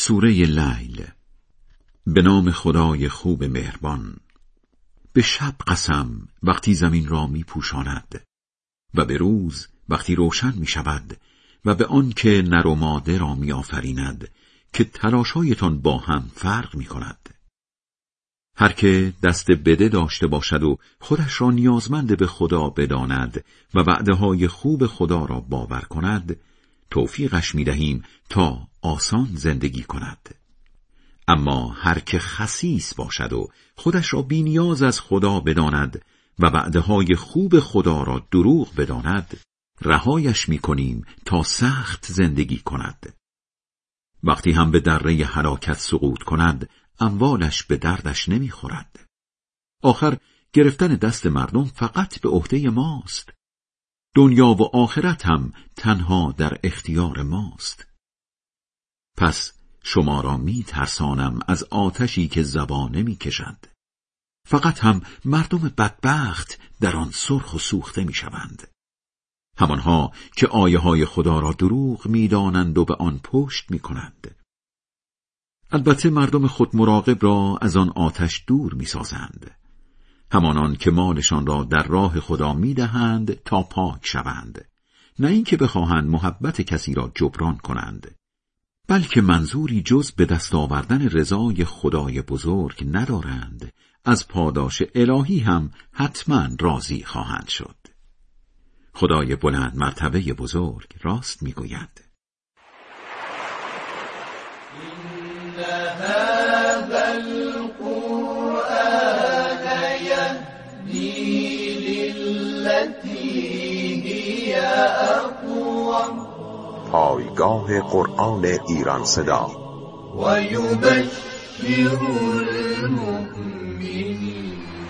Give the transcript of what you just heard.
سوره لیل. به نام خدای خوب مهربان. به شب قسم وقتی زمین را می پوشاند و به روز وقتی روشن می شود و به آن که نر و ماده را می آفریند که تلاشایتان با هم فرق می کند. هر که دست بده داشته باشد و خودش را نیازمند به خدا بداند و وعده‌های خوب خدا را باور کند، توفیقش می دهیم تا آسان زندگی کند. اما هر که خسیس باشد و خودش را بی نیاز از خدا بداند و وعده‌های خوب خدا را دروغ بداند، رهایش می کنیم تا سخت زندگی کند. وقتی هم به دره هلاکت سقوط کند، اموالش به دردش نمی خورد. آخر گرفتن دست مردم فقط به عهده ماست. دنیا و آخرت هم تنها در اختیار ماست. پس شما را می ترسانم از آتشی که زبانه می کشد. فقط هم مردم بدبخت در آن سرخ و سوخته می شوند. همانها که آیه های خدا را دروغ می دانند و به آن پشت می کنند. البته مردم خود مراقب را از آن آتش دور می سازند. همانان که مالشان را در راه خدا می دهند تا پاک شوند، نه اینکه بخواهند محبت کسی را جبران کنند، بلکه منظوری جز به دست آوردن رضای خدای بزرگ ندارند. از پاداش الهی هم حتما راضی خواهند شد. خدای بلند مرتبه بزرگ راست می گوید. پایگاه قرآن ایران صدا.